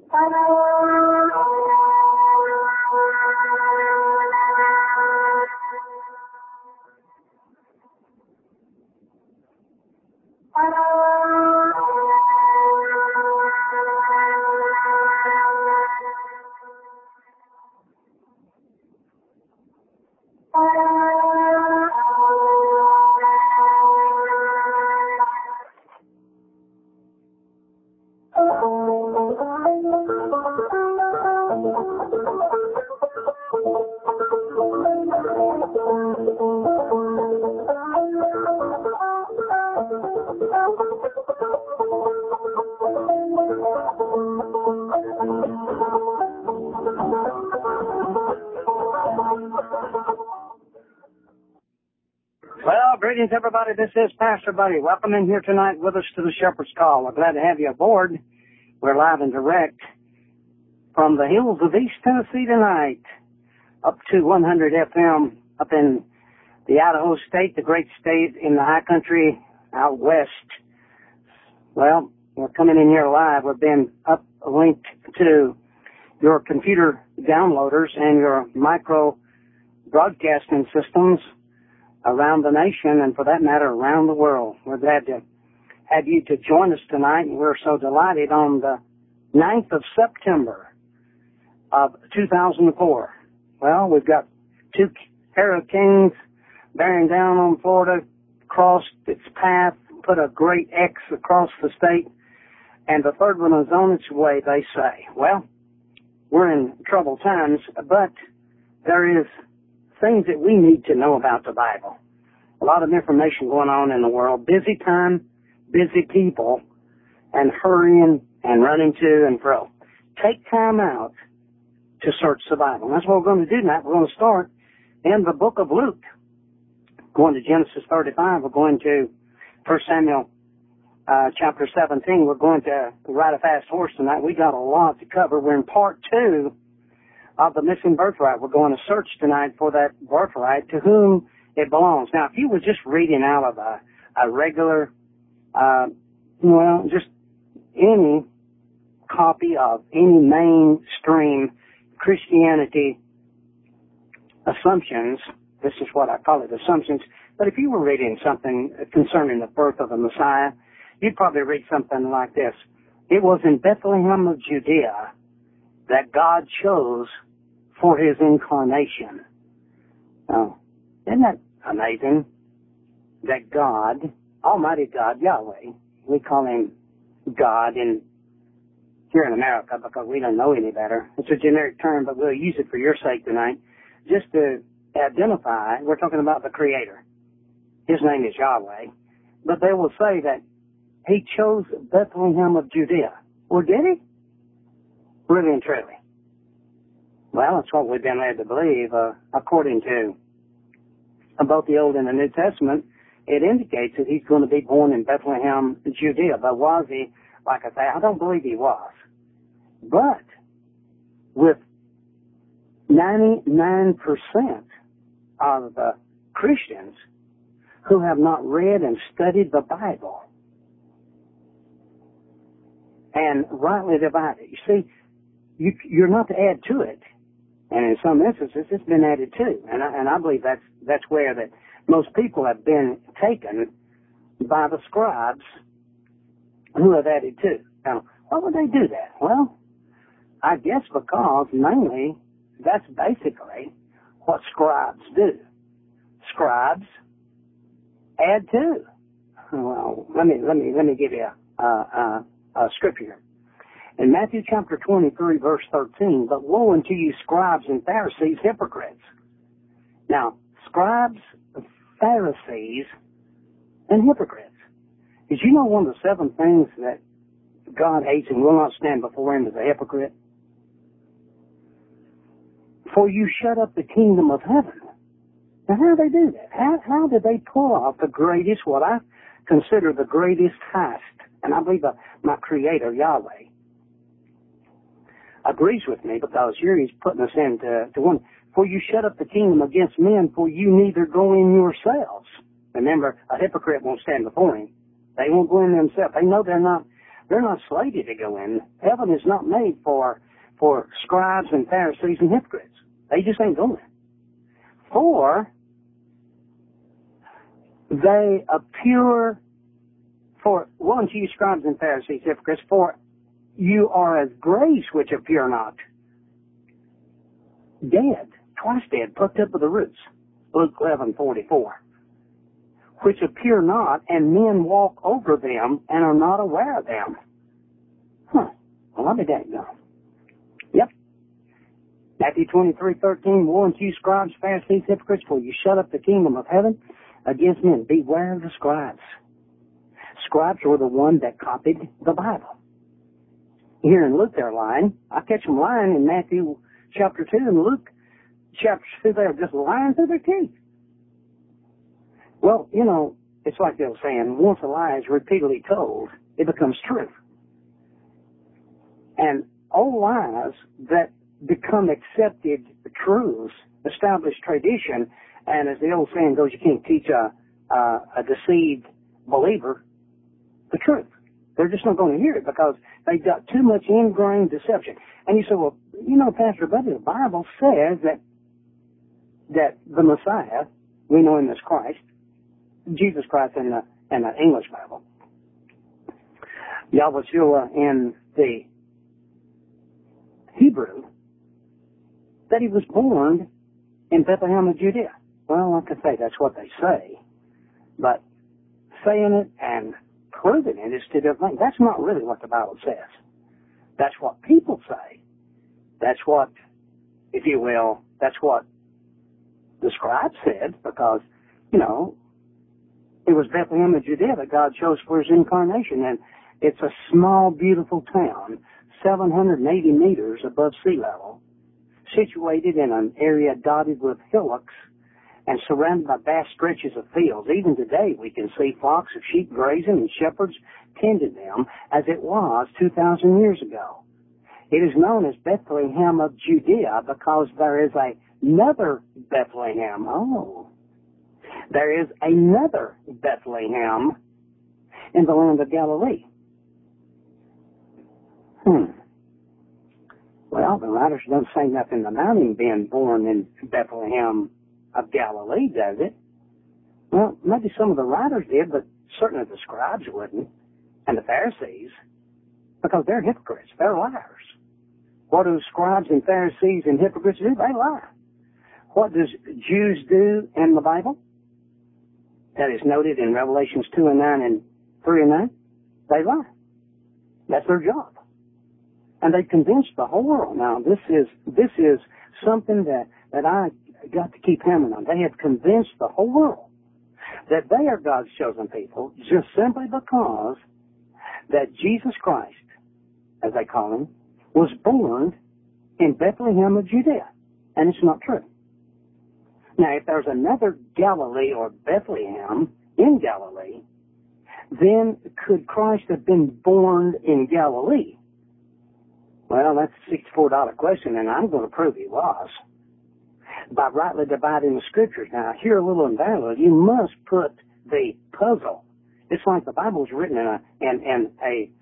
Well, greetings, everybody. This is Pastor Buddy. Welcome in here tonight with us to the Shepherd's Call. We're glad to have you aboard. We're live and direct from the hills of East Tennessee tonight, up to 100 FM, up in the Idaho State, the great state in the high country out west. Well, we're coming in here live. We've been linked to your computer downloaders and your micro broadcasting systems around the nation and, for that matter, around the world. We're glad to have you to join us tonight. We're so delighted on the 9th of September of 2004. Well, we've got two hurricanes bearing down on Florida, crossed its path, put a great X across the state, and the third one is on its way, they say. Well, we're in troubled times, but there is things that we need to know about the Bible. A lot of information going on in the world. Busy time, busy people, and hurrying and running to and fro. Take time out to search the Bible. And that's what we're going to do tonight. We're going to start in the book of Luke. Going to Genesis 35. We're going to 1 Samuel chapter 17. We're going to ride a fast horse tonight. We got a lot to cover. We're in part 2 of the missing birthright. We're going to search tonight for that birthright, to whom it belongs. Now, if you were just reading out of a regular, just any copy of any mainstream Christianity assumptions, this is what I call it, assumptions, but if you were reading something concerning the birth of the Messiah, you'd probably read something like this. It was in Bethlehem of Judea that God chose for his incarnation. Now, isn't that amazing? That God, Almighty God, Yahweh, we call him God here in America because we don't know any better. It's a generic term, but we'll use it for your sake tonight, just to identify, we're talking about the Creator. His name is Yahweh. But they will say that he chose Bethlehem of Judea. Well, did he? Really and truly. Well, that's what we've been led to believe. According to both the Old and the New Testament, it indicates that he's going to be born in Bethlehem, Judea. But was he? Like I say, I don't believe he was. But with 99% of the Christians who have not read and studied the Bible and rightly divide it. You see, you're not to add to it. And in some instances, it's been added to. And I believe that's where that most people have been taken by the scribes who have added to. Now, why would they do that? Well, I guess because mainly that's basically what scribes do. Scribes add to. Well, let me give you a scripture. In Matthew chapter 23, verse 13, but woe unto you scribes and Pharisees, hypocrites. Now, scribes, Pharisees, and hypocrites. Did you know one of the 7 things that God hates and will not stand before him is a hypocrite? For you shut up the kingdom of heaven. Now, how do they do that? How did they pull off the greatest, what I consider the greatest heist? And I believe my Creator, Yahweh, agrees with me, because here he's putting us into one. For you shut up the kingdom against men, for you neither go in yourselves. Remember, a hypocrite won't stand before him. They won't go in themselves. They know they're not They're not slated to go in. Heaven is not made for scribes and Pharisees and hypocrites. They just ain't going. For they appear for one to you scribes and Pharisees, hypocrites, for you are as graves which appear not. Dead, twice dead, plucked up with the roots. Luke 11:44. Which appear not, and men walk over them and are not aware of them. Well, I'll be dang gone. Yep. Matthew 23:13, woe unto you, scribes, Pharisees, hypocrites, for you shut up the kingdom of heaven against men. Beware of the scribes. Scribes were the one that copied the Bible. Here in Luke, they're lying. I catch them lying in Matthew chapter 2 and Luke chapter 2. They're just lying through their teeth. Well, you know, it's like the old saying, once a lie is repeatedly told, it becomes truth. And old lies that become accepted truths, established tradition, and as the old saying goes, you can't teach a deceived believer the truth. They're just not going to hear it because they've got too much ingrained deception. And you say, well, you know, Pastor Buddy, the Bible says that the Messiah, we know him as Christ, Jesus Christ in the English Bible, Yahweh in the Hebrew, that he was born in Bethlehem of Judea. Well, like I say, that's what they say. But saying it and proving it is two different things. That's not really what the Bible says. That's what people say. That's what, if you will, that's what the scribes said, because, you know, it was Bethlehem of Judea that God chose for his incarnation, and it's a small, beautiful town, 780 meters above sea level, situated in an area dotted with hillocks and surrounded by vast stretches of fields. Even today, we can see flocks of sheep grazing and shepherds tending them as it was 2,000 years ago. It is known as Bethlehem of Judea because there is another Bethlehem. Oh, there is another Bethlehem in the land of Galilee. Well, the writers don't say nothing about him being born in Bethlehem of Galilee, does it? Well, maybe some of the writers did, but certainly the scribes wouldn't, and the Pharisees, because they're hypocrites. They're liars. What do scribes and Pharisees and hypocrites do? They lie. What does Jews do in the Bible? That is noted in Revelations 2:9 and 3:9. They lie. That's their job. And they convinced the whole world. Now, this is something that I got to keep hammering on. They have convinced the whole world that they are God's chosen people just simply because that Jesus Christ, as they call him, was born in Bethlehem of Judea. And it's not true. Now, if there's another Galilee or Bethlehem in Galilee, then could Christ have been born in Galilee? Well, that's a $64 question, and I'm going to prove he was. By rightly dividing the scriptures. Now, here a little and there a little, you must put the puzzle. It's like the Bible was written in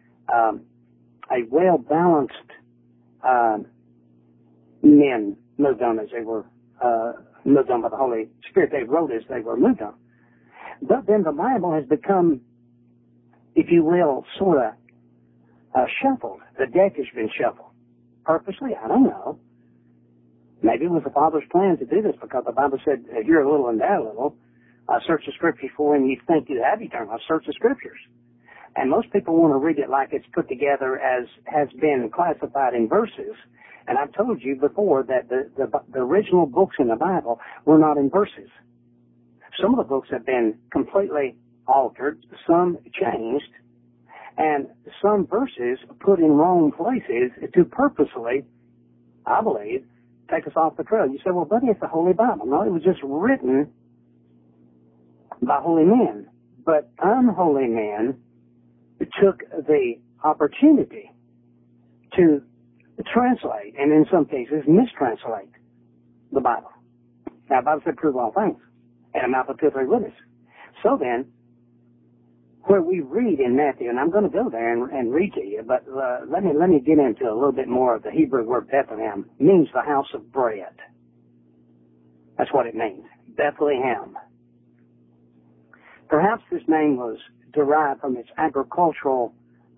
a well-balanced men moved on as they were moved on by the Holy Spirit. They wrote as they were moved on. But then the Bible has become, if you will, sort of shuffled. The deck has been shuffled. Purposely? I don't know. Maybe it was the Father's plan to do this because the Bible said, here a little and there a little. Search the Scriptures for when you think you have eternal life. Search the Scriptures. And most people want to read it like it's put together as has been classified in verses. And I've told you before that the original books in the Bible were not in verses. Some of the books have been completely altered, some changed, and some verses put in wrong places to purposely, I believe, take us off the trail. You say, well, buddy, it's the Holy Bible. No, it was just written by holy men. But unholy men took the opportunity to translate, and in some cases mistranslate, the Bible. Now, the Bible said, prove all things, and a mouth of two or three witnesses. So then, where we read in Matthew, and I'm going to go there and read to you, but let me get into a little bit more of the Hebrew word Bethlehem. It means the house of bread. That's what it means, Bethlehem. Perhaps this name was derived from its agricultural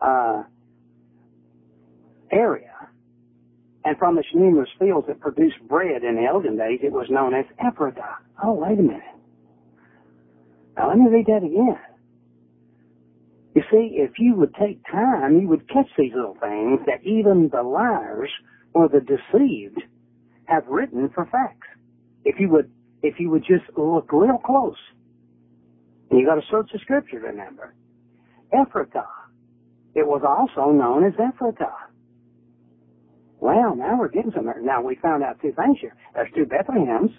area, and from its numerous fields that produced bread in the olden days, it was known as Ephrathah. Oh, wait a minute. Now, let me read that again. You see, if you would take time, you would catch these little things that even the liars or the deceived have written for facts. If you would just look real close. And you got to search the scripture, remember. Ephrathah. It was also known as Ephrathah. Well, now we're getting somewhere. Now we found out two things here. There's two Bethlehems.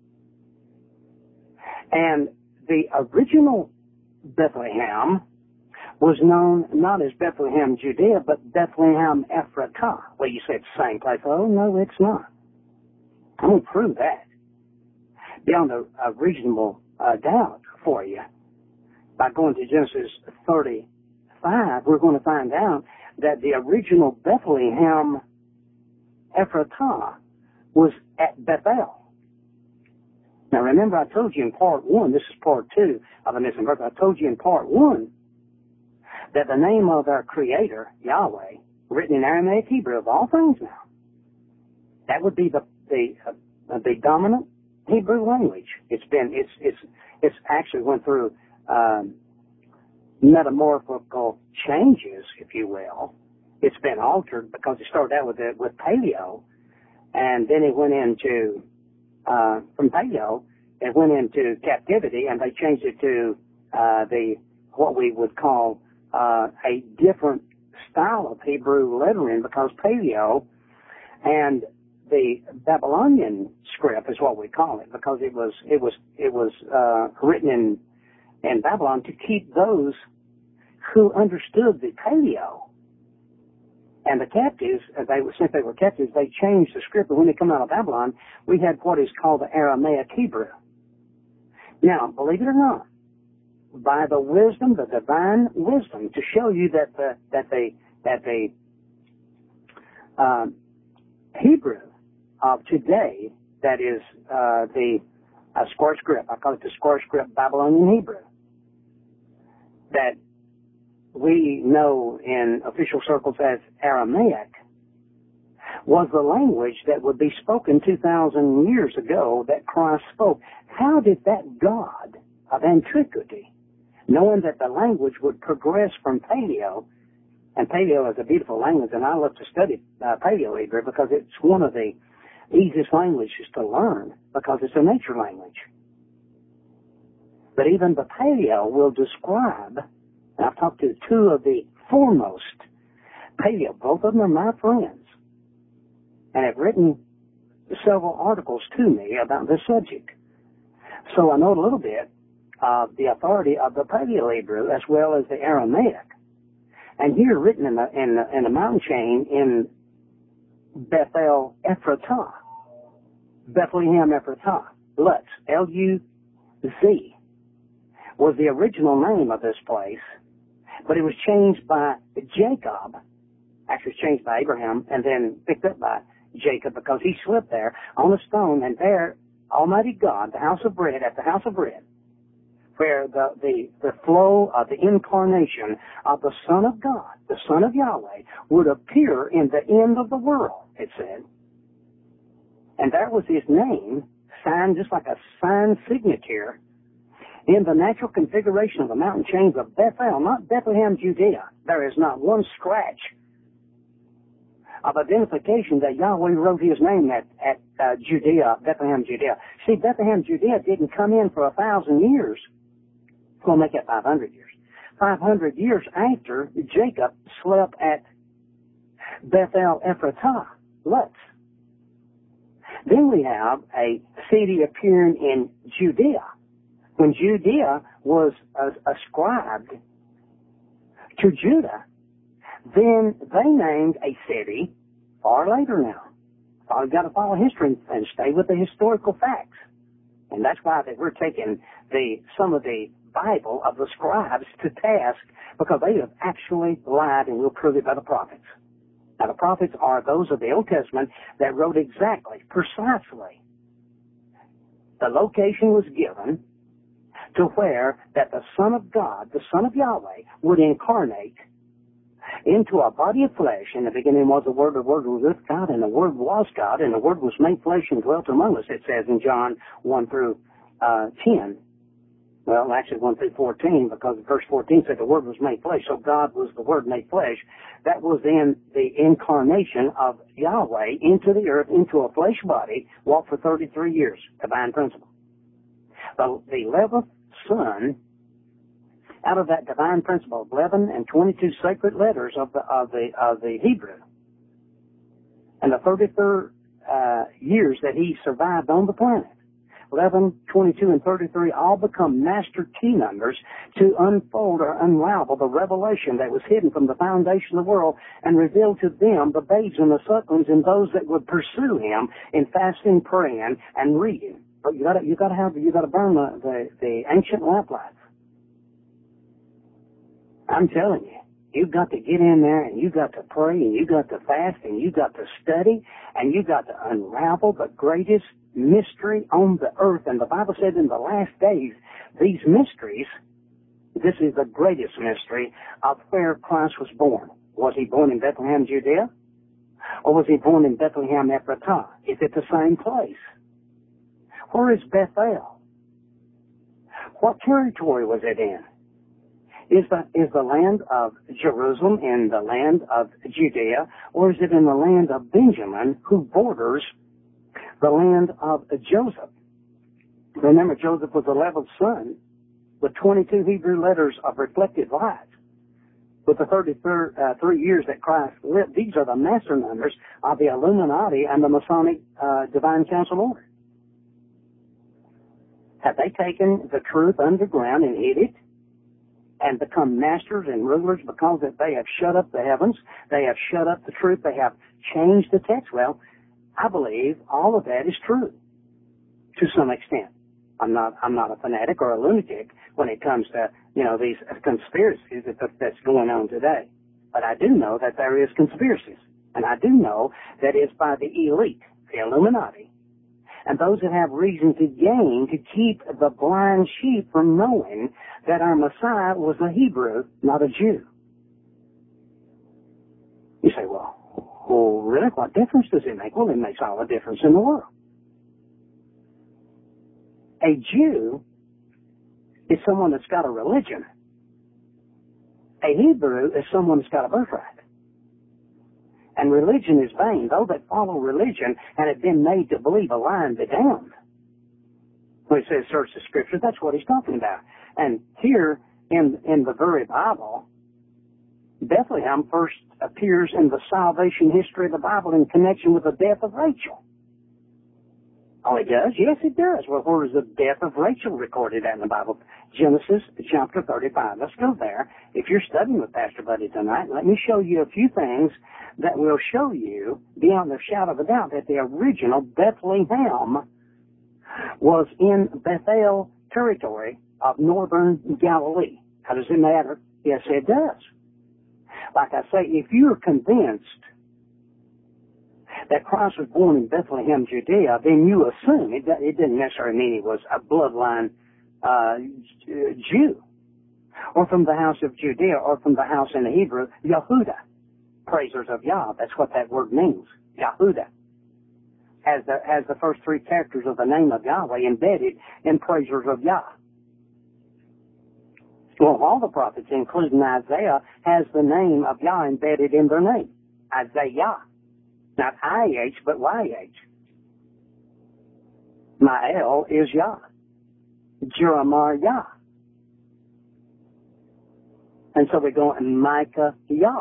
And the original Bethlehem was known not as Bethlehem, Judea, but Bethlehem Ephrathah. Well, you say it's the same place. Oh, no, it's not. I'm going to prove that beyond a reasonable doubt for you. By going to Genesis 35, we're going to find out that the original Bethlehem Ephrathah was at Bethel. Now remember, I told you in part 1, this is part 2 of the missing verse, I told you in part 1 that the name of our Creator, Yahweh, written in Aramaic Hebrew of all things now, that would be the dominant Hebrew language. It's actually went through metamorphical changes, if you will. It's been altered because it started out with Paleo, and then it went into from Paleo, it went into captivity, and they changed it to what we would call a different style of Hebrew lettering, because Paleo and the Babylonian script is what we call it, because it was written in Babylon to keep those who understood the Paleo. And the captives, since they were captives, they changed the script. But when they come out of Babylon, we had what is called the Aramaic Hebrew. Now, believe it or not, by the wisdom, the divine wisdom, to show you that the Hebrew of today, that is the square script, I call it the square script Babylonian Hebrew, that we know in official circles as Aramaic, was the language that would be spoken 2,000 years ago that Christ spoke. How did that God of antiquity, knowing that the language would progress from Paleo, and Paleo is a beautiful language, and I love to study Paleo Hebrew because it's one of the easiest languages to learn because it's a nature language. But even the Paleo will describe, and I've talked to two of the foremost Paleo, both of them are my friends, and have written several articles to me about this subject. So I know a little bit of the authority of the Paleo Hebrew as well as the Aramaic. And here written in the mountain chain in Bethel Ephrathah, Bethlehem Ephrathah, Lutz, L-U-Z, was the original name of this place, but it was changed by Jacob, actually it was changed by Abraham, and then picked up by Jacob because he slipped there on a stone, and there Almighty God, the house of bread, at the house of bread, where the flow of the incarnation of the Son of God, the Son of Yahweh, would appear in the end of the world, it said. And that was his name, signed just like a signed signature in the natural configuration of the mountain chains of Bethel, not Bethlehem, Judea. There is not one scratch of identification that Yahweh wrote his name at Judea, Bethlehem, Judea. See, Bethlehem, Judea didn't come in for 1,000 years. We'll make it 500 years. 500 years after Jacob slept at Bethel Ephrathah, Lutz. Then we have a city appearing in Judea. When Judea was ascribed to Judah, then they named a city far later now. I've got to follow history and stay with the historical facts. And that's why that we're taking some of the Bible of the scribes to task because they have actually lied, and we'll prove it by the prophets. Now, the prophets are those of the Old Testament that wrote exactly, precisely. The location was given to where that the Son of God, the Son of Yahweh, would incarnate into a body of flesh. In the beginning was the Word was with God, and the Word was God, and the Word was made flesh and dwelt among us, it says in John 1 through 10. Well, actually 1 through 14, because verse 14 said the Word was made flesh, so God was the Word made flesh. That was then the incarnation of Yahweh into the earth, into a flesh body, walked for 33 years, divine principle. The 11th Son, out of that divine principle, 11 and 22 sacred letters of the Hebrew, and the 33 years that he survived on the planet, 11, 22, and 33 all become master key numbers to unfold or unravel the revelation that was hidden from the foundation of the world and reveal to them, the babes and the sucklings, and those that would pursue him in fasting, praying, and reading. But you gotta burn the ancient lamplight. I'm telling you, you've got to get in there, and you've got to pray, and you've got to fast, and you've got to study, and you've got to unravel the greatest mystery on the earth. And the Bible said in the last days, these mysteries, this is the greatest mystery of where Christ was born. Was he born in Bethlehem, Judea? Or was he born in Bethlehem, Ephratah? Is it the same place? Where is Bethel? What territory was it in? Is the land of Jerusalem in the land of Judea, or is it in the land of Benjamin, who borders the land of Joseph? Remember, Joseph was the 11th son with 22 Hebrew letters of reflected light. With the 33 years that Christ lived, these are the master numbers of the Illuminati and the Masonic Divine Council Order. Have they taken the truth underground and hid it and become masters and rulers because they have shut up the heavens, they have shut up the truth, they have changed the text? Well, I believe all of that is true to some extent. I'm not a fanatic or a lunatic when it comes to, these conspiracies that's going on today. But I do know that there is conspiracies. And I do know that it's by the elite, the Illuminati, and those that have reason to gain to keep the blind sheep from knowing that our Messiah was a Hebrew, not a Jew. You say, well, really, what difference does it make? Well, it makes all the difference in the world. A Jew is someone that's got a religion. A Hebrew is someone that's got a birthright. And religion is vain. Those that follow religion and have been made to believe a lie and be damned. When it says search the Scripture, that's what he's talking about. And here in the very Bible, Bethlehem first appears in the salvation history of the Bible in connection with the death of Rachel. Oh, it does? Yes, it does. Well, where is the death of Rachel recorded at in the Bible? Genesis chapter 35. Let's go there. If you're studying with Pastor Buddy tonight, let me show you a few things that will show you, beyond the shadow of a doubt, that the original Bethlehem was in Bethel territory of northern Galilee. How does it matter? Yes, it does. Like I say, if you're convinced that Christ was born in Bethlehem, Judea, then you assume, it didn't necessarily mean he was a bloodline Jew, or from the house of Judea, or from the house in the Hebrew, Yehuda, praisers of Yah. That's what that word means, Yehuda. Has the first three characters of the name of Yahweh embedded in praisers of Yah. Well, all the prophets, including Isaiah, has the name of Yah embedded in their name. Isaiah. Not I-H, but Y-H. Ma'el is Yah. Jeremiah. And so we go in Micah, Yah.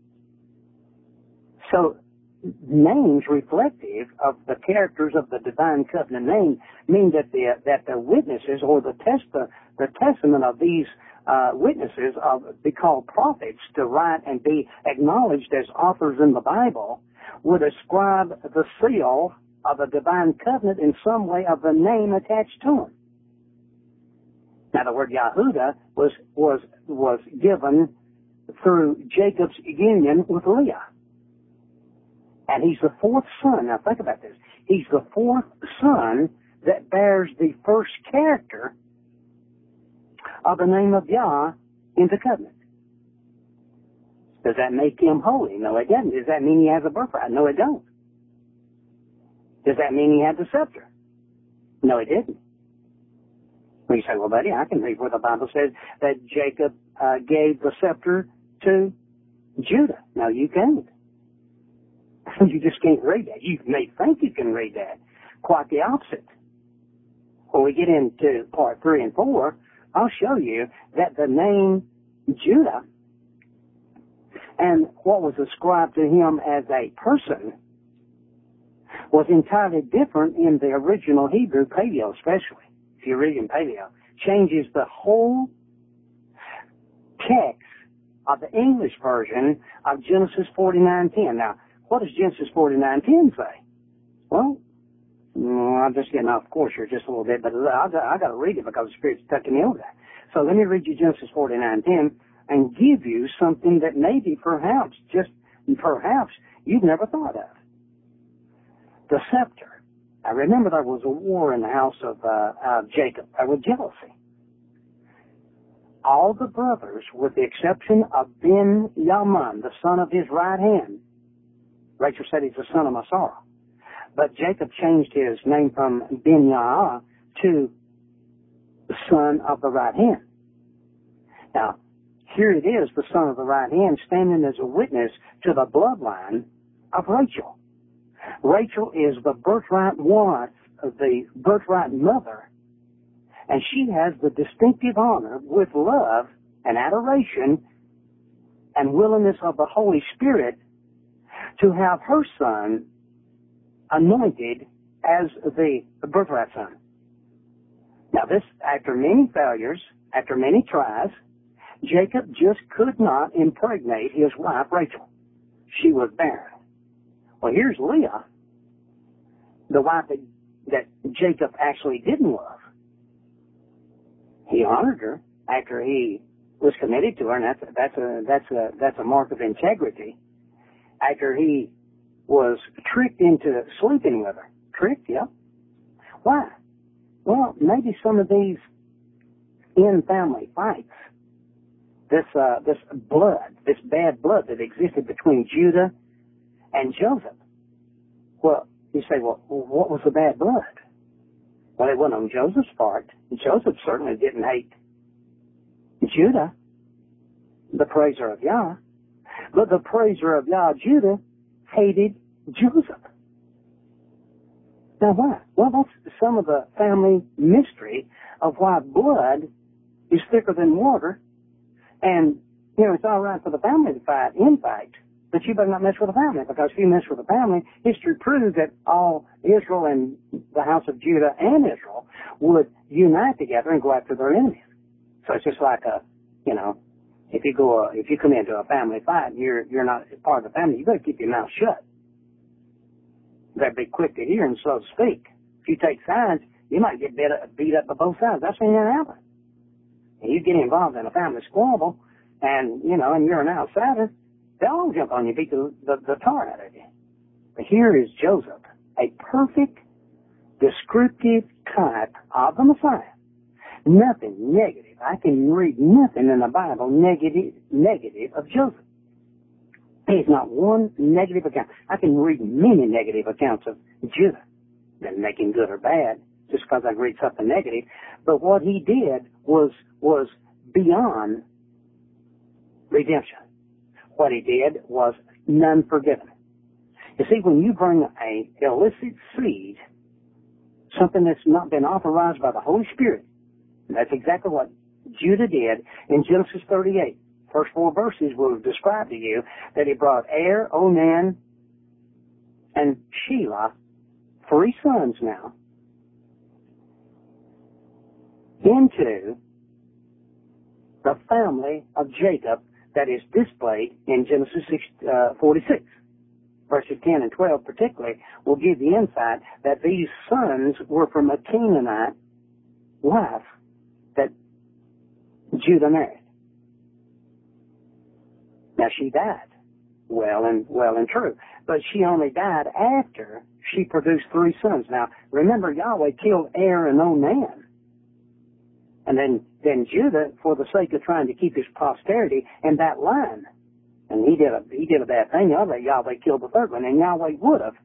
So names reflective of the characters of the divine covenant name mean that the witnesses or the testament of these witnesses be called prophets to write and be acknowledged as authors in the Bible would ascribe the seal of a divine covenant in some way of the name attached to them. Now, the word Yahudah was given through Jacob's union with Leah. And he's the fourth son. Now, think about this. He's the fourth son that bears the first character of the name of Yah in the covenant. Does that make him holy? No, it doesn't. Does that mean he has a birthright? No, it don't. Does that mean he had the scepter? No, it didn't. Well, you say, well, buddy, I can read where the Bible says that Jacob gave the scepter to Judah. No, you can't. You just can't read that. You may think you can read that. Quite the opposite. When we get into part 3 and 4, I'll show you that the name Judah and what was ascribed to him as a person was entirely different in the original Hebrew, Paleo especially. If you read in Paleo, changes the whole text of the English version of Genesis 49:10. Now, what does Genesis 49:10 say? Well, I'm just getting off course here just a little bit, but I got to read it because the Spirit's tucking me over that. So let me read you Genesis 49:10 and give you something that maybe, perhaps, just perhaps, you've never thought of. The scepter. I remember there was a war in the house of Jacob. There was jealousy. All the brothers, with the exception of Ben-Yaman, the son of his right hand. Rachel said he's the son of Masara. But Jacob changed his name from Ben-Yah to the son of the right hand. Now, here it is, the son of the right hand, standing as a witness to the bloodline of Rachel. Rachel is the birthright wife, the birthright mother, and she has the distinctive honor with love and adoration and willingness of the Holy Spirit to have her son anointed as the birthright son. Now this, after many failures, after many tries, Jacob just could not impregnate his wife Rachel. She was barren. Well, here's Leah, the wife that Jacob actually didn't love. He honored her after he was committed to her, and that's a mark of integrity. After he was tricked into sleeping with her. Tricked, yeah. Why? Well, maybe some of these in-family fights, this blood, this bad blood that existed between Judah and Joseph. Well, you say, well, what was the bad blood? Well, it wasn't on Joseph's part. Joseph certainly didn't hate Judah, the praiser of Yah. But the praiser of Yah, Judah, hated Joseph. Now why? Well, that's some of the family mystery of why blood is thicker than water. And, you know, it's all right for the family to fight, but you better not mess with the family, because if you mess with the family, history proves that all Israel and the house of Judah and Israel would unite together and go after their enemies. So it's just like if you come into a family fight and you're not part of the family, you better keep your mouth shut. You better be quick to hear and slow to speak. If you take sides, you might get beat up by both sides. I've seen that happen. And you get involved in a family squabble, and you're an outsider, they'll all jump on you, beat the tar out of you. But here is Joseph, a perfect, descriptive type of the Messiah. Nothing negative. I can read nothing in the Bible negative of Joseph. There's not one negative account. I can read many negative accounts of Judah. Doesn't make him good or bad, just because I read something negative. But what he did was beyond redemption. What he did was none forgiven. You see, when you bring a illicit seed, something that's not been authorized by the Holy Spirit, that's exactly what Judah did in Genesis 38. First 4 verses will describe to you that he brought Er, Onan, and Shelah, 3 sons now, into the family of Jacob that is displayed in Genesis 46. Verses 10 and 12 particularly will give the insight that these sons were from a Canaanite wife that Judah married. Now she died. Well and true. But she only died after she produced 3 sons. Now, remember, Yahweh killed Er and Onan. And then Judah, for the sake of trying to keep his posterity in that line, and he did a bad thing. Yahweh killed the 3rd one, and Yahweh would have.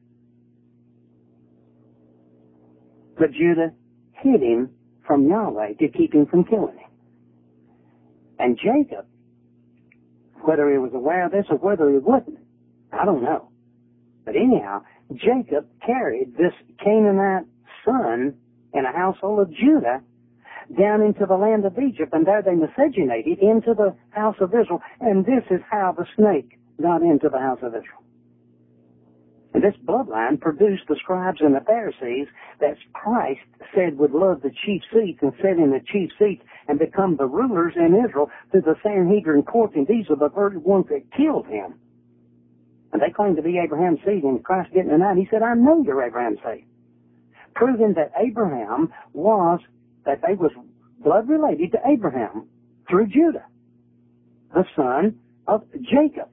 But Judah hid him from Yahweh to keep him from killing him. And Jacob, whether he was aware of this or whether he wouldn't, I don't know. But anyhow, Jacob carried this Canaanite son in a household of Judah down into the land of Egypt, and there they miscegenated into the house of Israel, and this is how the snake got into the house of Israel. And this bloodline produced the scribes and the Pharisees that Christ said would love the chief seats and sit in the chief seats and become the rulers in Israel through the Sanhedrin court, and these are the very ones that killed him. And they claimed to be Abraham's seed, and Christ didn't deny it. He said, I know you're Abraham's seed. Proving that Abraham that they was blood related to Abraham through Judah, the son of Jacob.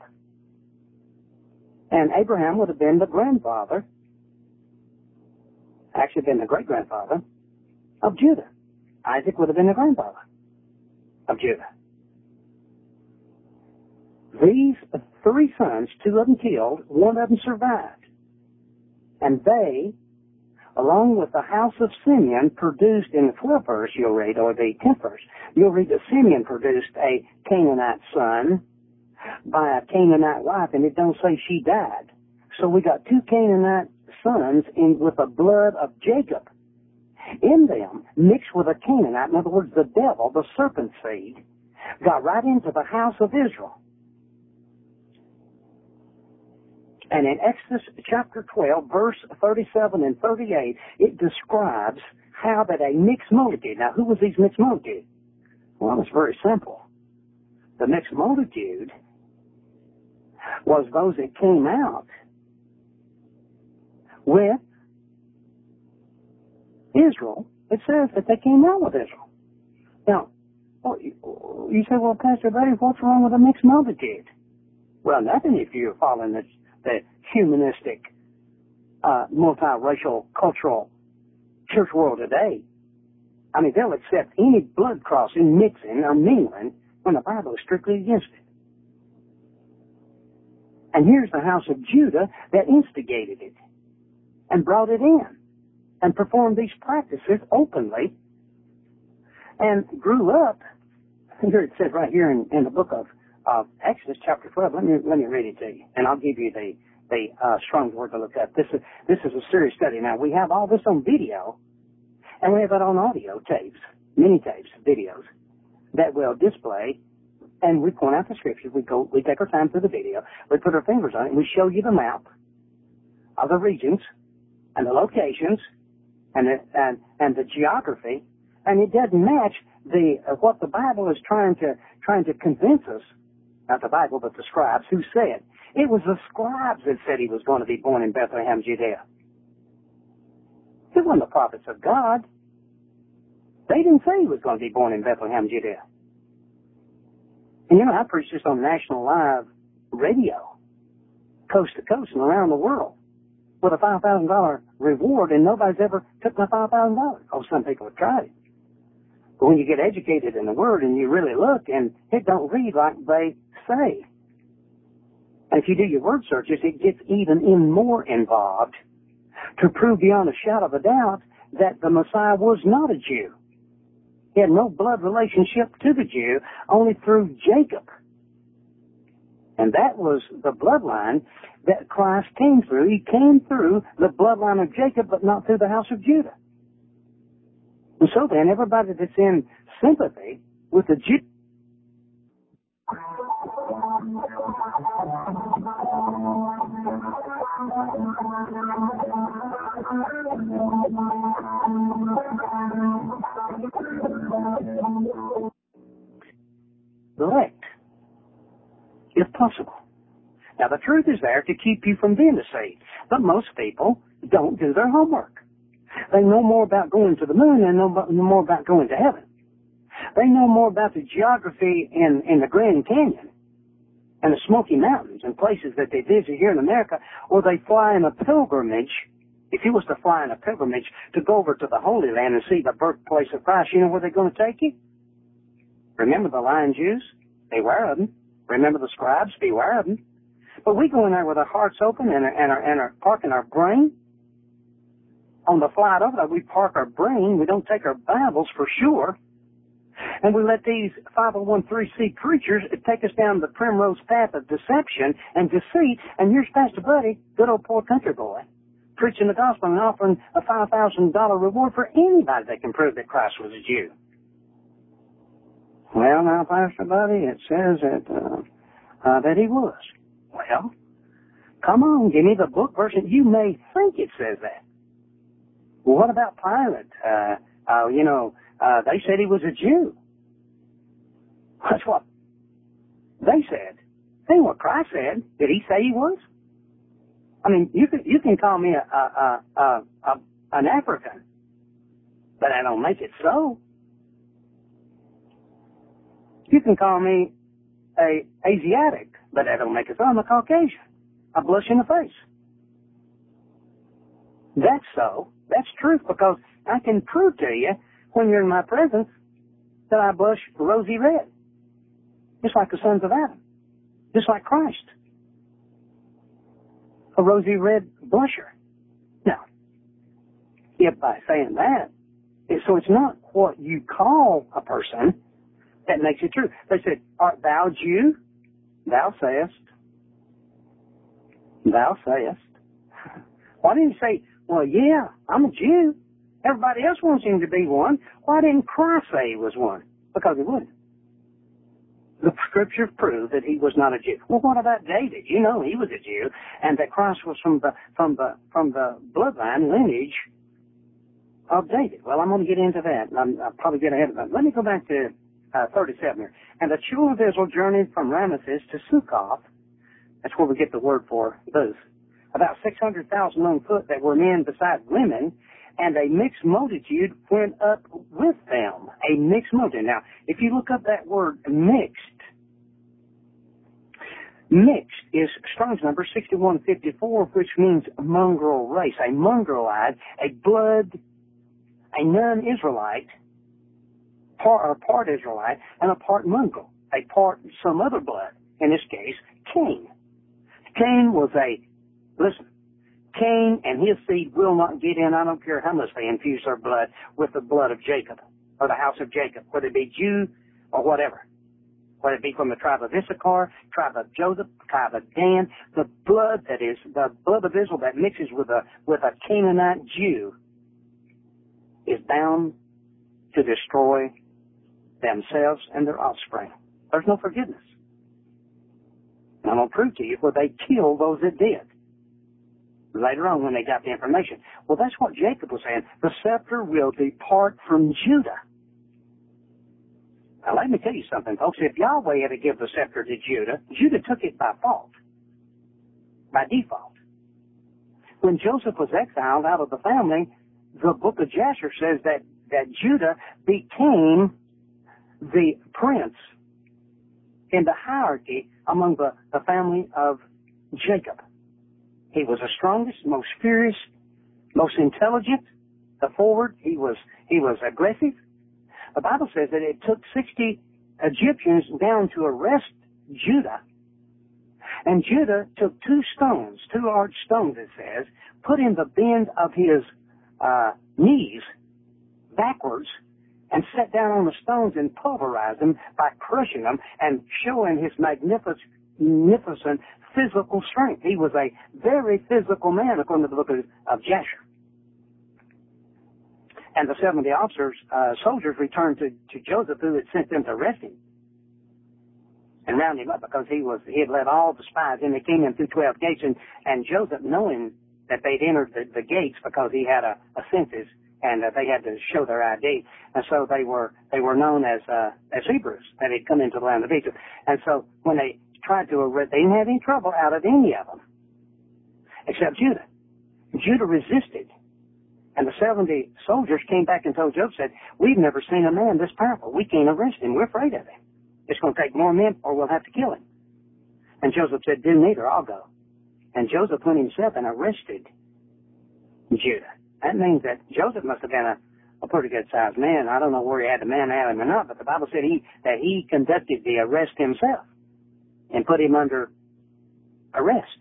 And Abraham would have been the grandfather, actually been the great-grandfather of Judah. Isaac would have been the grandfather of Judah. These 3 sons, 2 of them killed, 1 of them survived. And they, along with the house of Simeon, produced in the 12th verse, you'll read, or the 10th verse, you'll read that Simeon produced a Canaanite son by a Canaanite wife, and it don't say she died. So we got 2 Canaanite sons with the blood of Jacob in them, mixed with a Canaanite. In other words, the devil, the serpent seed, got right into the house of Israel. And in Exodus chapter 12, verse 37 and 38, it describes how that a mixed multitude. Now, who was these mixed multitude? Well, it's very simple. The mixed multitude was those that came out with Israel. It says that they came out with Israel. Now, you say, well, Pastor Buddy, what's wrong with a mixed multitude? Well, nothing if you're following the humanistic, multiracial, cultural church world today. I mean, they'll accept any blood crossing, mixing, or mingling when the Bible is strictly against it. And here's the house of Judah that instigated it and brought it in and performed these practices openly and grew up. Here it said right here in the book of Exodus chapter 12. Let me read it to you, and I'll give you the Strong's word to look up. This is a serious study. Now, we have all this on video, and we have it on audio tapes, mini tapes, videos that will display, and we point out the scriptures. We take our time through the video. We put our fingers on it, and we show you the map of the regions and the locations and the geography, and it doesn't match what the Bible is trying to convince us. Not the Bible, but the scribes who said. It was the scribes that said he was going to be born in Bethlehem, Judea. It wasn't the prophets of God. They didn't say he was going to be born in Bethlehem, Judea. And I preached this on national live radio, coast to coast and around the world, with a $5,000 reward, and nobody's ever took my $5,000. Oh, some people have tried it. But when you get educated in the Word and you really look, and it don't read like they say. And if you do your word searches, it gets even more involved to prove beyond a shadow of a doubt that the Messiah was not a Jew. He had no blood relationship to the Jew, only through Jacob. And that was the bloodline that Christ came through. He came through the bloodline of Jacob, but not through the house of Judah. And so then, everybody that's in sympathy with the Jew. Elect, if possible. Now, the truth is there to keep you from being deceived, but most people don't do their homework. They know more about going to the moon than know more about going to heaven. They know more about the geography in the Grand Canyon and the Smoky Mountains and places that they visit here in America, or they fly in a pilgrimage. If you was to fly in a pilgrimage to go over to the Holy Land and see the birthplace of Christ, you know where they're going to take you? Remember the lying Jews? Beware of them. Remember the scribes? Beware of them. But we go in there with our hearts open and are parking our brain. On the flight over there, we park our brain. We don't take our Bibles for sure. And we let these 501(c)(3) preachers take us down the primrose path of deception and deceit. And here's Pastor Buddy, good old poor country boy, preaching the gospel and offering a $5,000 reward for anybody that can prove that Christ was a Jew. Well, now, Pastor Buddy, it says that he was. Well, come on, give me the book version. You may think it says that. Well, what about Pilate? They said he was a Jew. That's what they said. Think what Christ said. Did he say he was? I mean, you can call me an African, but that don't make it so. You can call me a Asiatic, but that don't make it so. I'm a Caucasian. I blush in the face. That's so. That's truth, because I can prove to you when you're in my presence that I blush rosy red, just like the sons of Adam, just like Christ, a rosy red blusher. Now, if by saying that, so it's not what you call a person that makes it true. They said, art thou Jew? Thou sayest. Thou sayest. Why didn't you say, well, yeah, I'm a Jew. Everybody else wants him to be one. Why didn't Christ say he was one? Because he wouldn't. The scriptures prove that he was not a Jew. Well, what about David? You know he was a Jew, and that Christ was from the bloodline, lineage of David. Well, I'm going to get into that. I'll probably get ahead of that. Let me go back to 37 here. And the children of Israel journeyed from Ramesses to Succoth. That's where we get the word for those. About 600,000 on foot that were men besides women, and a mixed multitude went up with them. A mixed multitude. Now, if you look up that word mixed is Strong's number 6154, which means mongrel race, a mongrelite, a non-Israelite, part Israelite, and a part mongrel, a part some other blood. In this case, Cain. Cain was Cain and his seed will not get in. I don't care how much they infuse their blood with the blood of Jacob, or the house of Jacob, whether it be Jew or whatever. Whether it be from the tribe of Issachar, tribe of Joseph, tribe of Dan, the blood of Israel that mixes with a Canaanite Jew is bound to destroy themselves and their offspring. There's no forgiveness. And I'm going to prove to you where they killed those that did. Later on when they got the information. Well, that's what Jacob was saying. The scepter will depart from Judah. Now, let me tell you something, folks. If Yahweh had to give the scepter to Judah, Judah took it by fault, by default. When Joseph was exiled out of the family, the book of Jasher says that Judah became the prince in the hierarchy among the family of Jacob. He was the strongest, most furious, most intelligent, the forward. He was aggressive. The Bible says that it took 60 Egyptians down to arrest Judah. And Judah took two large stones, it says, put in the bend of his knees backwards, and sat down on the stones and pulverized them by crushing them and showing his magnificent physical strength. He was a very physical man, according to the book of Jasher. And the 70 soldiers returned to Joseph, who had sent them to arrest him and round him up, because he had led all the spies in the kingdom through 12 gates, and Joseph, knowing that they'd entered the gates because he had a census, and they had to show their ID, and so they were known as Hebrews that had come into the land of Egypt. And so when they tried to arrest, they didn't have any trouble out of any of them, except Judah. Judah resisted, And the 70 soldiers came back and told Joseph, said, we've never seen a man this powerful. We can't arrest him. We're afraid of him. It's going to take more men or we'll have to kill him. And Joseph said, do neither, I'll go. And Joseph went himself and arrested Judah. That means that Joseph must have been a pretty good-sized man. I don't know where he had the man at him or not, but the Bible said that he conducted the arrest himself and put him under arrest.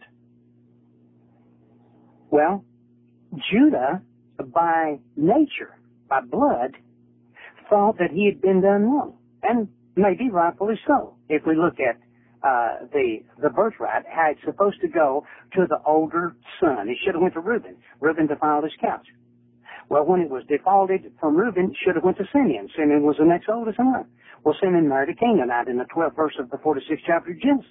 Well, Judah, by nature, by blood, thought that he had been done wrong, and maybe rightfully so. If we look at the birthright, how it's supposed to go to the older son. It should have went to Reuben. Reuben defiled his couch. Well, when it was defaulted from Reuben, it should have went to Simeon. Simeon was the next oldest son. Well, Simeon married a Canaanite in the 12th verse of the 46th chapter of Genesis.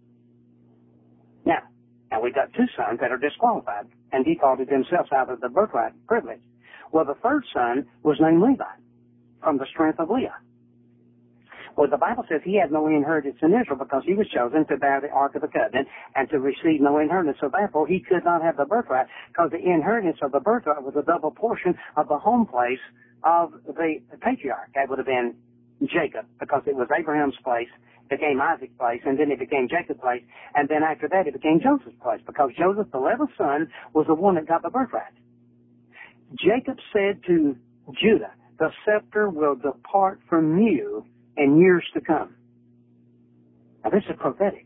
Now we've got two sons that are disqualified and defaulted themselves out of the birthright privilege. Well, the third son was named Levi, from the strength of Leah. Well, the Bible says he had no inheritance in Israel because he was chosen to bear the Ark of the Covenant and to receive no inheritance. So therefore, he could not have the birthright because the inheritance of the birthright was a double portion of the home place of the patriarch. That would have been Jacob, because it was Abraham's place, became Isaac's place, and then it became Jacob's place, and then after that it became Joseph's place, because Joseph, the 11th son, was the one that got the birthright. Jacob said to Judah, the scepter will depart from you in years to come. Now this is prophetic.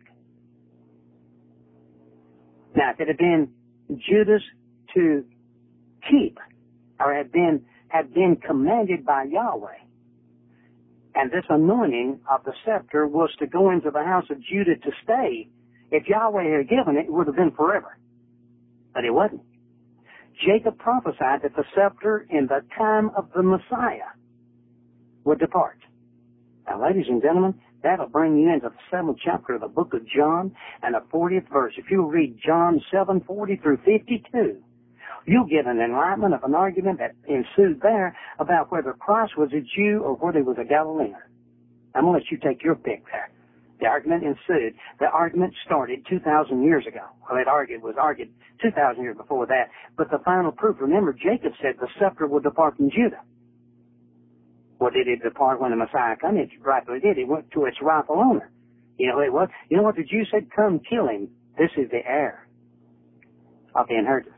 Now if it had been Judah's to keep, or had been commanded by Yahweh, and this anointing of the scepter was to go into the house of Judah to stay, if Yahweh had given it, it would have been forever. But it wasn't. Jacob prophesied that the scepter in the time of the Messiah would depart. Now, ladies and gentlemen, that'll bring you into the 7th chapter of the book of John and the 40th verse. If you read John 7:40 through 52, you'll get an enlightenment of an argument that ensued there about whether Christ was a Jew or whether he was a Galilean. I'm going to let you take your pick there. The argument ensued. The argument started 2,000 years ago. Well, it was argued 2,000 years before that. But the final proof, remember, Jacob said the scepter would depart from Judah. Well, did it depart when the Messiah came? It rightfully did. It went to its rightful owner. You know what the Jews said? Come kill him. This is the heir of the inheritance.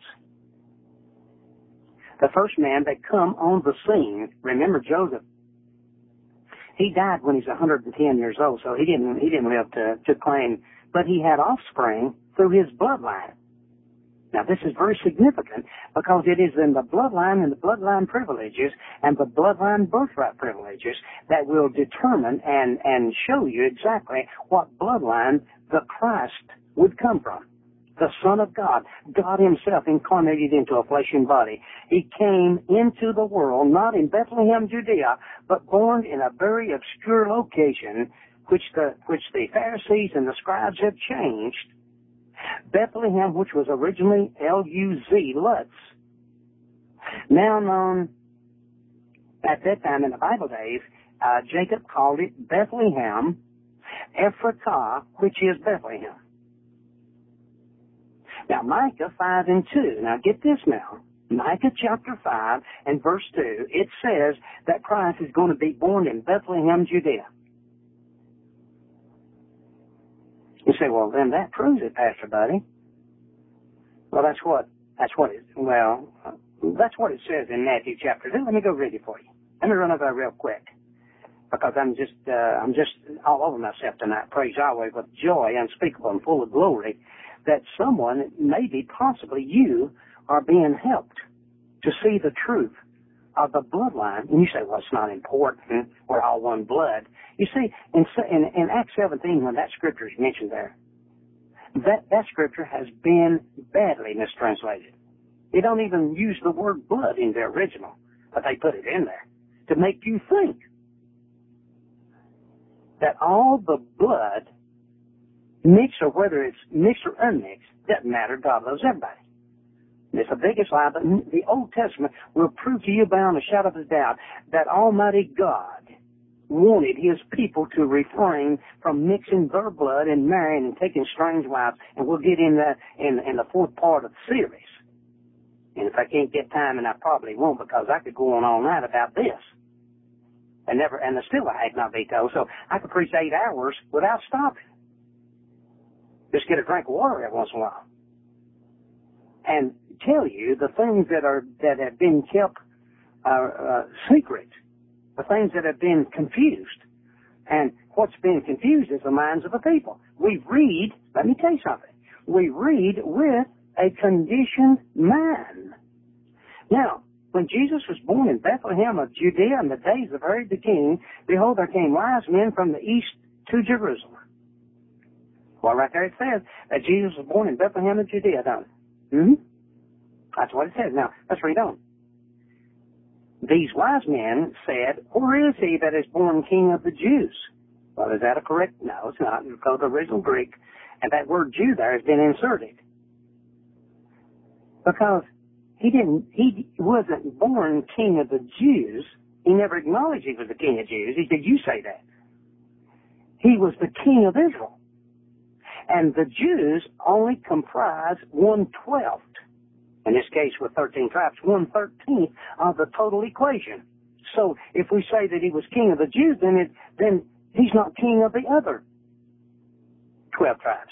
The first man that come on the scene, remember Joseph, he died when he's 110 years old, so he didn't live to claim, but he had offspring through his bloodline. Now this is very significant because it is in the bloodline and the bloodline privileges and the bloodline birthright privileges that will determine and show you exactly what bloodline the Christ would come from. The Son of God, God himself incarnated into a flesh and body. He came into the world, not in Bethlehem, Judea, but born in a very obscure location, which the Pharisees and the scribes have changed. Bethlehem, which was originally L-U-Z, Lutz, now known at that time in the Bible days, Jacob called it Bethlehem, Ephratah, which is Bethlehem. Now, Micah 5:2. Now, get this now. Micah chapter 5 and verse 2, it says that Christ is going to be born in Bethlehem, Judea. You say, well, then that proves it, Pastor Buddy. Well, that's what it says in Matthew chapter 2. Let me go read it for you. Let me run over that real quick, because I'm just all over myself tonight. Praise Yahweh with joy unspeakable and full of glory, that someone, maybe possibly you, are being helped to see the truth of the bloodline. And you say, well, it's not important. We're all one blood. You see, in Acts 17, when that scripture is mentioned there, that scripture has been badly mistranslated. They don't even use the word blood in the original, but they put it in there to make you think that all the blood, mixed or whether it's mixed or unmixed, doesn't matter. God loves everybody. It's the biggest lie, but the Old Testament will prove to you beyond a shadow of a doubt that Almighty God wanted his people to refrain from mixing their blood and marrying and taking strange wives, and we'll get in the fourth part of the series. And if I can't get time, and I probably won't, because I could go on all night about this. And still I had not be told. So I could preach 8 hours without stopping. Just get a drink of water every once in a while. And tell you the things that have been kept secret, the things that have been confused. And what's been confused is the minds of the people. We read, let me tell you something, we read with a conditioned mind. Now, when Jesus was born in Bethlehem of Judea in the days of Herod the king, behold, there came wise men from the east to Jerusalem. Well, right there it says that Jesus was born in Bethlehem of Judea, don't it? That's what it says. Now, let's read on. These wise men said, where is he that is born king of the Jews? Well, is that a correct? No, it's not. It's called the original Greek, and that word Jew there has been inserted. Because he wasn't born king of the Jews. He never acknowledged he was the king of Jews. He said, you say that. He was the king of Israel. And the Jews only comprise 1/12. In this case, with 13 tribes, 1/13 of the total equation. So if we say that he was king of the Jews, then he's not king of the other 12 tribes.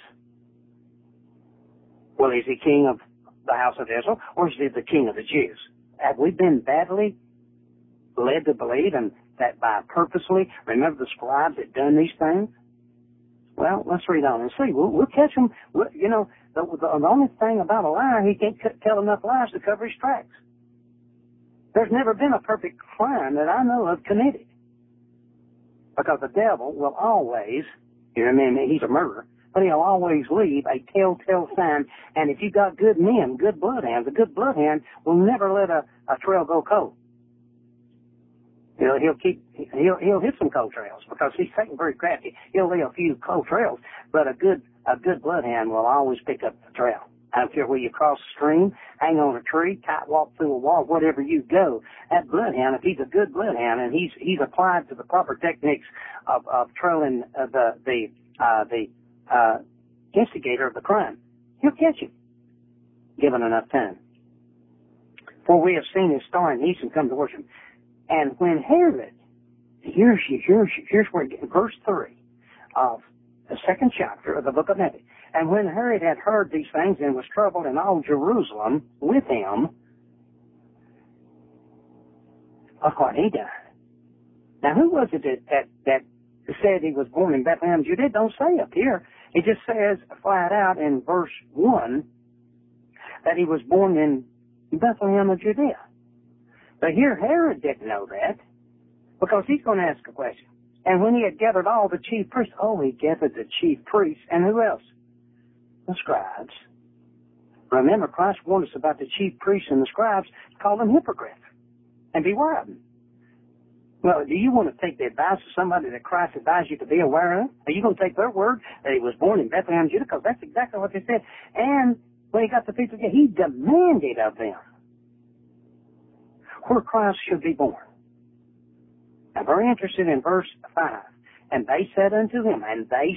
Well, is he king of the house of Israel, or is he the king of the Jews? Have we been badly led to believe and that by purposely, remember the scribes that done these things? Well, let's read on and see. We'll catch them. The only thing about a liar, he can't tell enough lies to cover his tracks. There's never been a perfect crime that I know of committed. Because the devil will always, he's a murderer, but he'll always leave a telltale sign. And if you got good men, good bloodhounds, a good bloodhound will never let a trail go cold. He'll hit some cold trails because he's Satan very crafty. He'll lay a few cold trails, but a good bloodhound will always pick up the trail. I don't care where you cross the stream, hang on a tree, tight walk through a wall, whatever you go. That bloodhound, if he's a good bloodhound and he's applied to the proper techniques of trailing the instigator of the crime, he'll catch him, given enough time. For we have seen his star in the east and come to worship him. And when Herod, here's where verse 3 of the second chapter of the book of Matthew. And when Herod had heard these things and was troubled, and all Jerusalem with him, of what he done. Now, who was it that said he was born in Bethlehem, Judea? It don't say up here. It just says flat out in verse 1 that he was born in Bethlehem of Judea. But here Herod didn't know that, because he's going to ask a question. And when he had gathered all the chief priests, he gathered the chief priests, and who else? The scribes. Remember, Christ warned us about the chief priests and the scribes, called them hypocrites, and beware of them. Well, do you want to take the advice of somebody that Christ advised you to be aware of? Are you going to take their word that he was born in Bethlehem, Judah? Because that's exactly what they said. And when he got the people together, he demanded of them where Christ should be born. I'm very interested in verse 5. And they said unto him,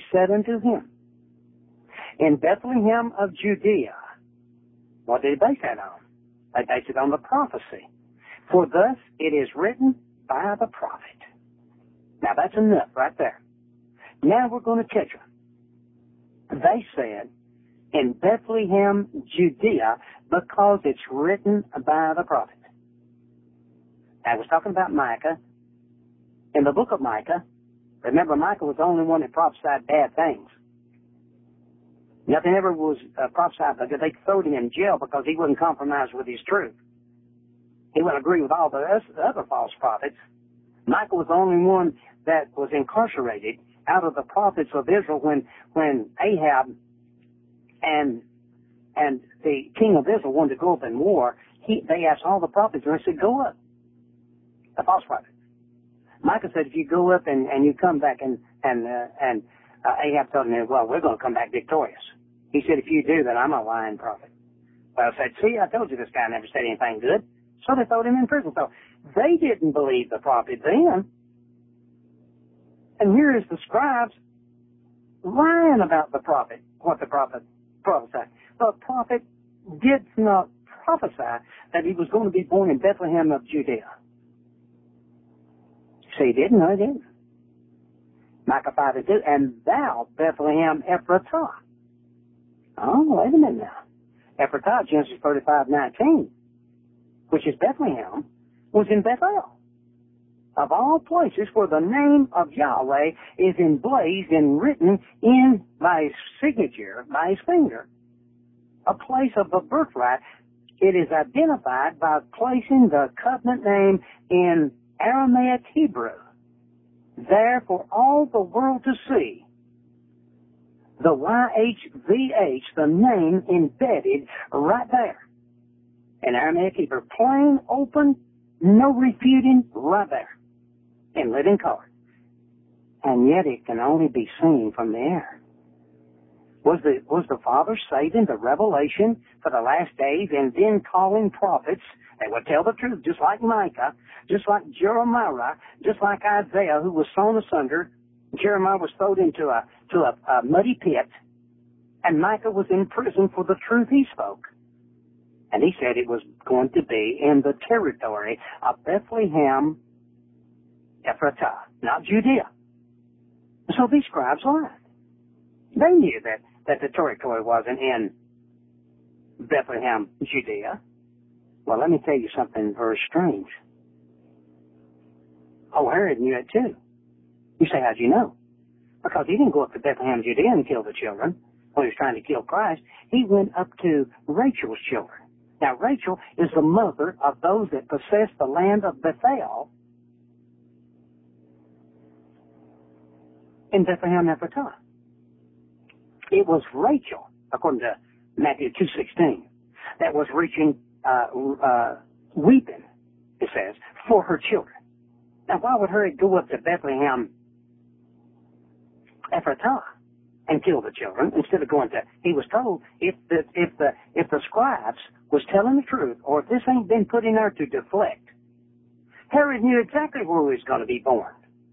in Bethlehem of Judea. What did they base that on? They based it on the prophecy. For thus it is written by the prophet. Now that's enough right there. Now we're going to catch them. They said, in Bethlehem, Judea, because it's written by the prophet. I was talking about Micah. In the book of Micah, remember Micah was the only one that prophesied bad things. Nothing ever was prophesied because they threw him in jail because he wouldn't compromise with his truth. He wouldn't agree with all the other false prophets. Micah was the only one that was incarcerated out of the prophets of Israel when Ahab and the king of Israel wanted to go up in war. They asked all the prophets, and they said, go up. The false prophet. Micah said, if you go up and you come back, and Ahab told him, well, we're going to come back victorious. He said, if you do, then I'm a lying prophet. Well, I said, see, I told you this guy never said anything good. So they threw him in prison. So they didn't believe the prophet then. And here is the scribes lying about the prophet, what the prophet prophesied. The prophet did not prophesy that he was going to be born in Bethlehem of Judea? See, he didn't. No, he didn't. Micah 5:2, and thou, Bethlehem Ephratah. Oh, wait a minute now. Ephratah, Genesis 35:19, which is Bethlehem, was in Bethel. Of all places where the name of Yahweh is emblazed and written in by his signature, by his finger, a place of the birthright, it is identified by placing the covenant name in Aramaic Hebrew, there for all the world to see. The YHVH, the name embedded right there in Aramaic Hebrew, plain, open, no refuting, right there in living color. And yet it can only be seen from the air. Was the Father saving the revelation for the last days and then calling prophets that would tell the truth, just like Micah, just like Jeremiah, just like Isaiah, who was sawn asunder? Jeremiah was thrown into a muddy pit, and Micah was in prison for the truth he spoke. And he said it was going to be in the territory of Bethlehem Ephratah, not Judea. So these scribes lied. They knew that the territory wasn't in Bethlehem, Judea. Well, let me tell you something very strange. Oh, Herod knew it too. You say, how'd you know? Because he didn't go up to Bethlehem, Judea and kill the children when he was trying to kill Christ. He went up to Rachel's children. Now, Rachel is the mother of those that possess the land of Bethel in Bethlehem, Ephratah. It was Rachel, according to Matthew 2:16, that was weeping, it says, for her children. Now, why would Herod go up to Bethlehem, Ephratah, and kill the children instead of going to? He was told if the scribes was telling the truth, or if this ain't been put in there to deflect, Herod knew exactly where he was going to be born.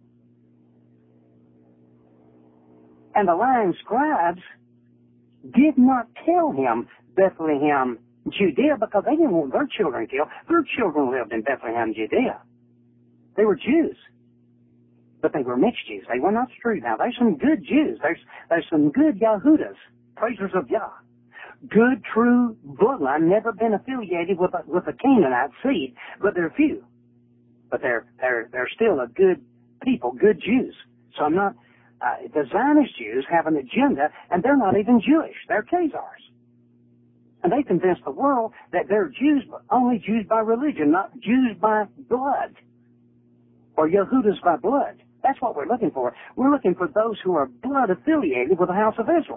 And the lying scribes did not tell him Bethlehem, Judea, because they didn't want their children killed. Their children lived in Bethlehem, Judea. They were Jews, but they were mixed Jews. They were not true. Now, there's some good Jews. There's some good Yahudas, praisers of Yah. Good, true bloodline, never been affiliated with a Canaanite seed, but they're few. But they're still a good people, good Jews. So I'm not. The Zionist Jews have an agenda, and they're not even Jewish. They're Khazars. And they convince the world that they're Jews, but only Jews by religion, not Jews by blood, or Yehudas by blood. That's what we're looking for. We're looking for those who are blood affiliated with the house of Israel.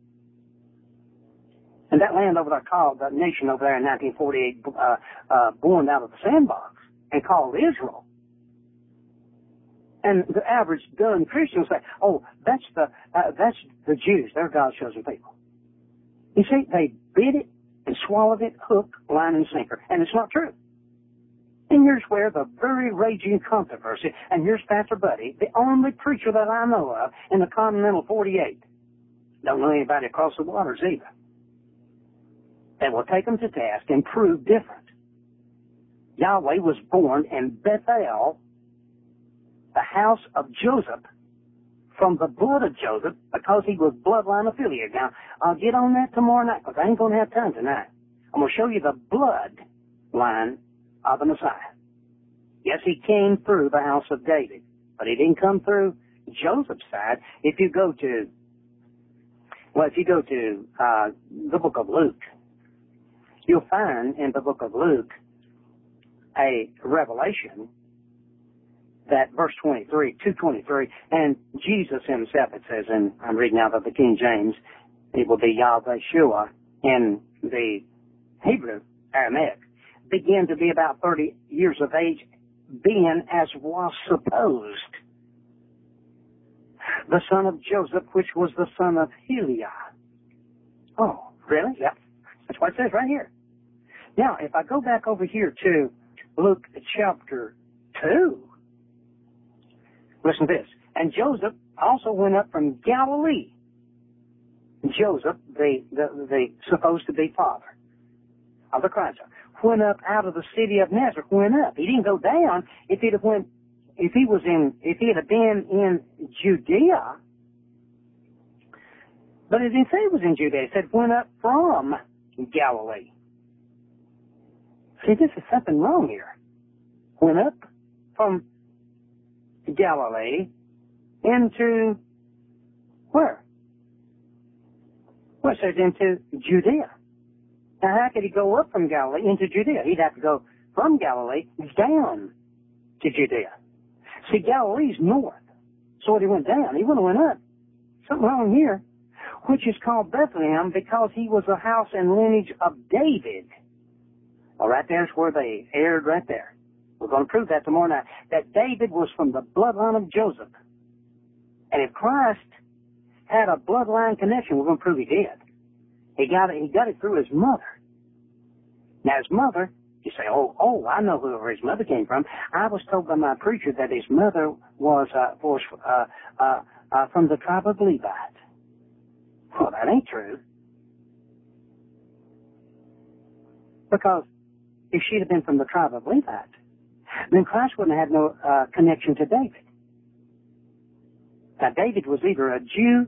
And that land over there called, the nation over there in 1948, born out of the sandbox and called Israel. And the average done Christian will say, oh, that's the Jews. They're God's chosen people. You see, they bit it and swallowed it, hook, line, and sinker. And it's not true. And here's where the very raging controversy, and here's Pastor Buddy, the only preacher that I know of in the continental 48. Don't know anybody across the waters either. That will take them to task and prove different. Yahweh was born in Bethel, the house of Joseph, from the blood of Joseph, because he was bloodline affiliated. Now, I'll get on that tomorrow night, because I ain't going to have time tonight. I'm going to show you the bloodline of the Messiah. Yes, he came through the house of David, but he didn't come through Joseph's side. If you go to the book of Luke, you'll find in the book of Luke a revelation that verse 2:23, and Jesus himself, it says, and I'm reading out of the King James, it will be Yahweh Shua in the Hebrew, Aramaic, began to be about 30 years of age, being, as was supposed, the son of Joseph, which was the son of Heliah. Oh, really? Yep. That's what it says right here. Now, if I go back over here to Luke chapter 2, listen to this. And Joseph also went up from Galilee. Joseph, the supposed to be father. of the Christ, went up out of the city of Nazareth, went up. He didn't go down. If he had been in Judea, but it didn't say it was in Judea. It said went up from Galilee. See, this is something wrong here. Went up from Galilee into where? Well, it says into Judea. Now, how could he go up from Galilee into Judea? He'd have to go from Galilee down to Judea. See, Galilee's north. So he went down. He wouldn't have went up. Something wrong here. Which is called Bethlehem because he was the house and lineage of David. Well, right there's where they aired right there. We're going to prove that tomorrow night. That David was from the bloodline of Joseph. And if Christ had a bloodline connection, we're going to prove he did. He got it through his mother. Now his mother, you say, oh, I know where his mother came from. I was told by my preacher that his mother was from the tribe of Levi. Well, that ain't true. Because if she'd have been from the tribe of Levi, then Christ wouldn't have had no connection to David. Now, David was either a Jew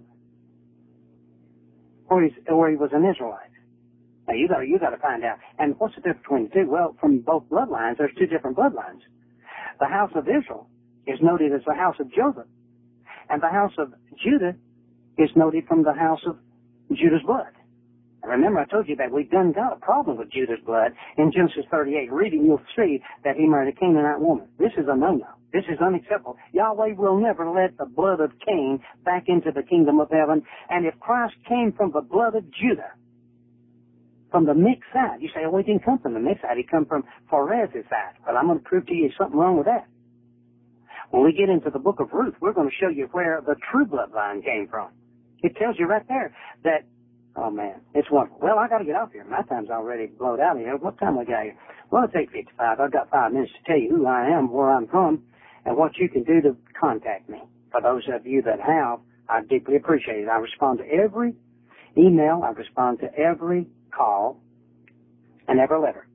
or he was an Israelite. Now, you got to find out. And what's the difference between the two? Well, from both bloodlines, there's two different bloodlines. The house of Israel is noted as the house of Joseph, and the house of Judah is noted from the house of Judah's blood. And remember, I told you that we've got a problem with Judah's blood. In Genesis 38, reading, you'll see that he married a Canaanite woman. This is a no-no. This is unacceptable. Yahweh will never let the blood of Cain back into the kingdom of heaven. And if Christ came from the blood of Judah, from the mixed side, you say, oh, he didn't come from the mixed side. He come from Pharez's side. But I'm going to prove to you something wrong with that. When we get into the book of Ruth, we're going to show you where the true bloodline came from. It tells you right there that, oh man, it's wonderful. Well, I got to get off here. My time's already blowed out here. What time we got here? Well, it's 8:55. I've got 5 minutes to tell you who I am, where I'm from, and what you can do to contact me. For those of you that have, I deeply appreciate it. I respond to every email. I respond to every call and every letter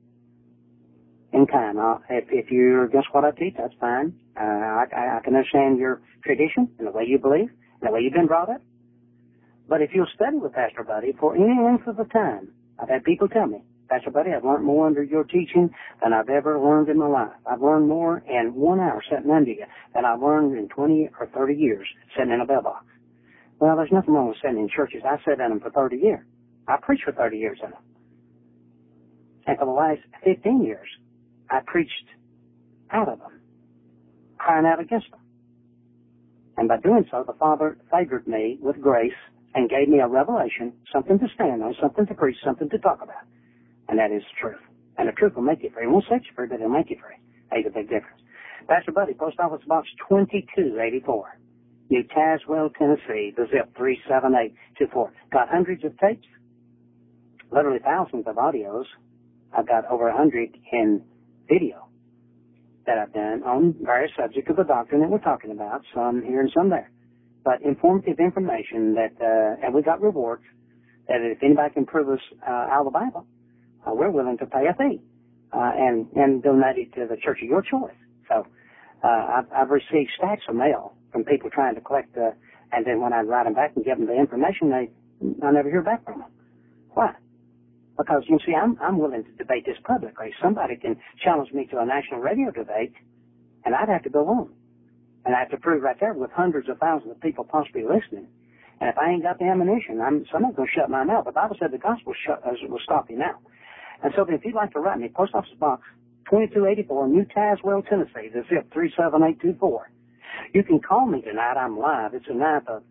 in kind. If you're against what I teach, that's fine. I can understand your tradition and the way you believe and the way you've been brought up. But if you'll study with Pastor Buddy for any length of the time, I've had people tell me, Pastor Buddy, I've learned more under your teaching than I've ever learned in my life. I've learned more in 1 hour sitting under you than I've learned in 20 or 30 years sitting in a bell box. Well, there's nothing wrong with sitting in churches. I sat in them for 30 years. I preached for 30 years in them. And for the last 15 years, I preached out of them, crying out against them. And by doing so, the Father favored me with grace and gave me a revelation, something to stand on, something to preach, something to talk about. And that is the truth. And the truth will make you free. It won't set you free, but it'll make you free. Makes a big difference. Pastor Buddy, Post Office Box 2284, New Tazewell, Tennessee, the zip 37824. Got hundreds of tapes, literally thousands of audios. I've got over 100 in video that I've done on various subjects of the doctrine that we're talking about, some here and some there. But informative information that, and we got rewards, that if anybody can prove us out of the Bible, we're willing to pay a fee and donate it to the church of your choice. So I've received stacks of mail from people trying to collect, and then when I write them back and give them the information, I never hear back from them. Why? Because, you see, I'm willing to debate this publicly. Somebody can challenge me to a national radio debate, and I'd have to go on. And I have to prove right there with hundreds of thousands of people possibly listening. And if I ain't got the ammunition, somebody's going to shut my mouth. The Bible said the gospel will stop you now. And so if you'd like to write me, Post Office Box 2284, New Tazewell, Tennessee, the zip 37824. You can call me tonight. I'm live. It's the 9th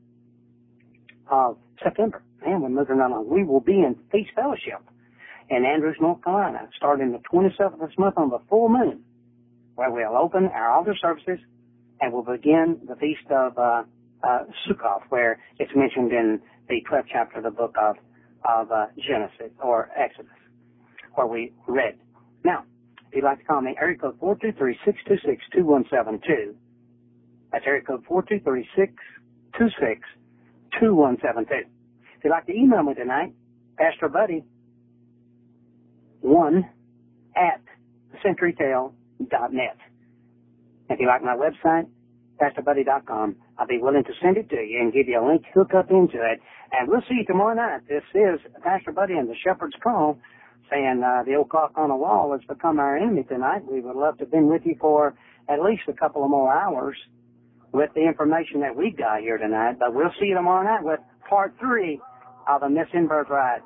of September. Man, we're moving right along. We will be in Feast Fellowship in Andrews, North Carolina, starting the 27th of this month on the full moon, where we'll open our altar services and we'll begin the Feast of Sukkot, where it's mentioned in the 12th chapter of the book of Genesis or Exodus, where we read. Now, if you'd like to call me, area code 423-626-2172. That's area code 423-626-2172. If you'd like to email me tonight, Pastor Buddy, 1 at centurytale.net. If you like my website, PastorBuddy.com, I'll be willing to send it to you and give you a link to hook up into it. And we'll see you tomorrow night. This is Pastor Buddy and the Shepherd's Call saying the old clock on the wall has become our enemy tonight. We would love to have been with you for at least a couple of more hours with the information that we've got here tonight. But we'll see you tomorrow night with part 3 of the Missing Birthright.